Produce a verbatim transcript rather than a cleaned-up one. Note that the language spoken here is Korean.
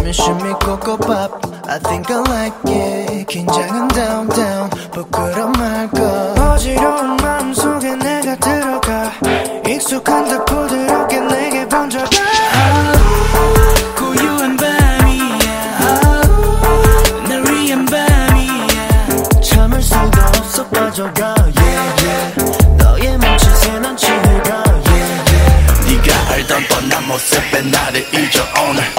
Baby shimmy coco pop I think I like it 긴장은 down down 부끄러운 말고 어지러운 마음속에 내가 들어가 익숙한 듯 부드럽게 내게 번져가 고요한 밤이야 날 위한 밤이야 참을 수가 없어 빠져가 yeah yeah 너의 멈칫에 난 취해가 yeah yeah 네가 알던 뻔한 모습에 나를 잊어 오늘